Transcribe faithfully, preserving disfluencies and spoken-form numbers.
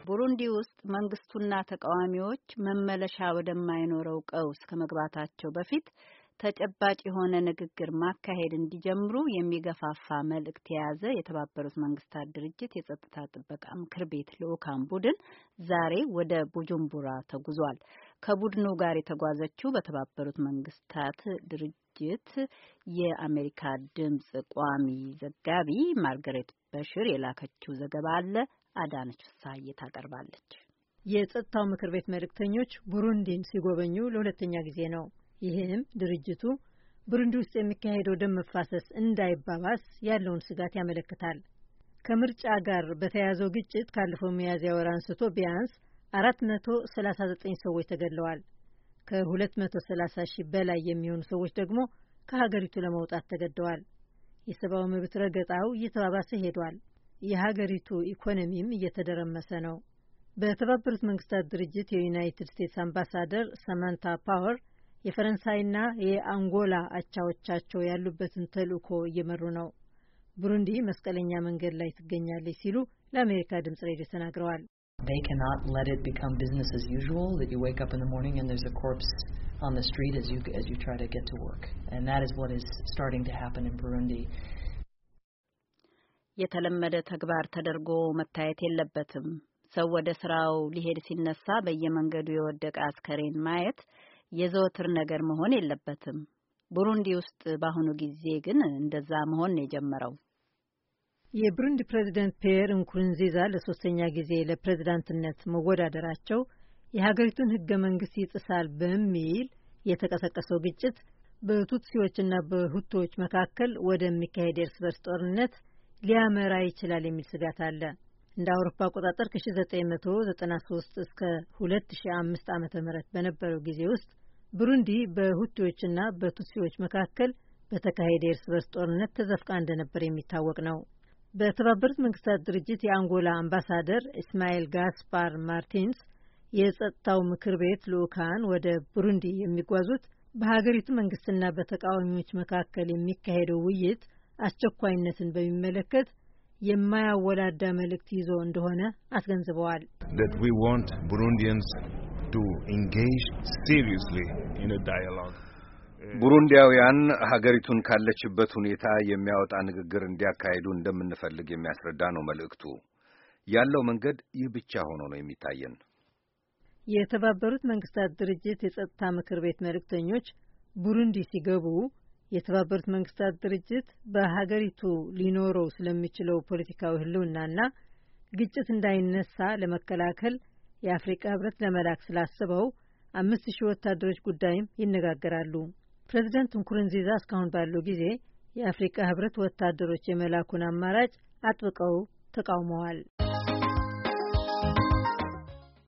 ቡሩንዲ ውስጥ መንግስቱና ተቃዋሚዎች መመለሻ ወደማይኖረው ቀውስ ከመግባታቸው በፊት ተጨባጭ የሆነ ንግግር ማካሄድ እንዲጀምሩ የሚገፋፋ መልእክት የያዘ የተባበሩት መንግስታት ድርጅት የጸጥታ ጥበቃ ምክር ቤት ልኡካን ቡድን ዛሬ ወደ ቡጁምቡራ ተጉዟል። ከቡድኑ ጋር የተጓዘችው በተባበሩት መንግስታት ድርጅት የአሜሪካ ድምጽ ቋሚ ዘጋቢ ማርገሬት በሽር የላከችው ዘገባ አለ። አዳነች ፍሳሐዬ ታቀርባለች። የጸጥታው ምክር ቤት መልእክተኞች ቡሩንዲን ሲጎበኙ ለሁለተኛ ጊዜ ነው። ይህም ድርጅቱ ቡሩንዲ ውስጥ የሚካሄደው ደም መፋሰስ እንዳይባባስ ያለውን ስጋት ያመለክታል። ከምርጫ ጋር በተያያዘው ግጭት ካለፈው ሚያዝያ ወር አንስቶ ቢያንስ አራት መቶ ሰላሳ ዘጠኝ ሰዎች ተገድለዋል። ከሁለት መቶ ሰላሳ ሺህ በላይ የሚሆኑ ሰዎች ደግሞ ከሀገሪቱ ለመውጣት ተገደዋል። የሰብአዊ መብት ረገጣው እየተባባሰ ሄዷል። የሀገሪቱ ኢኮኖሚም እየተደረመሰ ነው። በተባበሩት መንግስታት ድርጅት የዩናይትድ ስቴትስ አምባሳደር ሰማንታ ፓወር የፈረንሳይና የአንጎላ አቻዎቻቸው ያሉበትን ተልእኮ እየመሩ ነው። ቡሩንዲ መስቀለኛ መንገድ ላይ ትገኛለች ሲሉ ለአሜሪካ ድምጽ ሬዲዮ ተናግረዋል። They cannot let it become business as usual that you wake up in the morning and there's a corpse on the street as you as you try to get to work. And that is what is starting to happen in Burundi. የተለመደ ተግባር ተደርጎ መታየት የለበትም። ሰው ወደ ስራው ሊሄድ ሲነሳ በየመንገዱ የወደቀ አስከሬን ማየት የዘወትር ነገር መሆን የለበትም። ቡሩንዲ ውስጥ በአሁኑ ጊዜ ግን እንደዛ መሆን ነው የጀመረው። የቡሩንዲ ፕሬዝዳንት ፒየር ንኩሩንዚዛ ለሶስተኛ ጊዜ ለፕሬዝዳንትነት መወዳደራቸው የሀገሪቱን ህገ መንግስት ይጥሳል በሚል የተቀሰቀሰው ግጭት በቱትሲዎችና በሁቶች መካከል ወደሚካሄድ እርስ በርስ ጦርነት ሊያመራ ይችላል የሚል ስጋት አለ። እንደ አውሮፓ አቆጣጠር ከ1993 እስከ ሁለት ሺህ አምስት ዓመተ ምህረት በነበረው ጊዜ ውስጥ ቡሩንዲ በሁቲዎችና በቱትሲዎች መካከል በተካሄደ እርስ በርስ ጦርነት ተዘፍቃ እንደነበር የሚታወቅ ነው። በተባበሩት መንግስታት ድርጅት የአንጎላ አምባሳደር ኢስማኤል ጋስፓር ማርቲንስ የጸጥታው ምክር ቤት ልኡካን ወደ ቡሩንዲ የሚጓዙት በሀገሪቱ መንግስትና በተቃዋሚዎች መካከል የሚካሄደው ውይይት አስቸኳይነትን በሚመለከት የማያወላዳ መልእክት ይዞ እንደሆነ አስገንዝበዋል። that we want Burundians to engage seriously in a dialogue. ቡሩንዲያውያን ሀገሪቱን ካለችበት ሁኔታ የሚያወጣ ንግግር እንዲያካሂዱ እንደምንፈልግ የሚያስረዳ ነው መልእክቱ። ያለው መንገድ ይህ ብቻ ሆኖ ነው የሚታየን። የተባበሩት መንግስታት ድርጅት የጸጥታ ምክር ቤት መልእክተኞች ቡሩንዲ ሲገቡ የተባበሩት መንግስታት ድርጅት በሀገሪቱ ሊኖረው ስለሚችለው ፖለቲካዊ ህልውናና ግጭት እንዳይነሳ ለመከላከል የአፍሪካ ህብረት ለመላክ ስላሰበው አምስት ሺህ ወታደሮች ጉዳይም ይነጋገራሉ። ፕሬዝዳንት ንኩሩንዚዛ እስካሁን ባለው ጊዜ የአፍሪካ ህብረት ወታደሮች የመላኩን አማራጭ አጥብቀው ተቃውመዋል።